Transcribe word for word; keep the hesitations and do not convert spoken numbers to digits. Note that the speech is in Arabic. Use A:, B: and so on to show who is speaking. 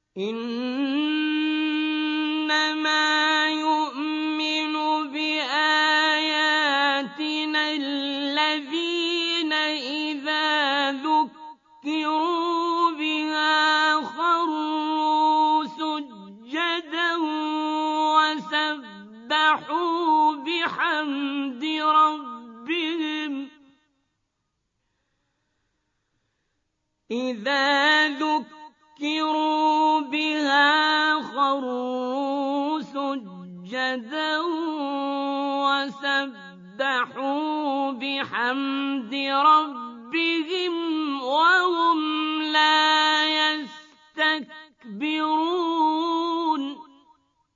A: إِنَّمَا يُؤْمِنُ بِآيَاتِنَا الَّذِينَ إِذَا ذُكِّرُوا بِهَا خَرُّوا سُجَّدًا وَسَبَّحُوا بِحَمْدِ رَبِّهِمْ إِذَا ذُكِّرُوا بِهَا خَرُّوا سُجَّدًا وَسَبَّحُوا بِحَمْدِ رَبِّهِمْ وَهُمْ لَا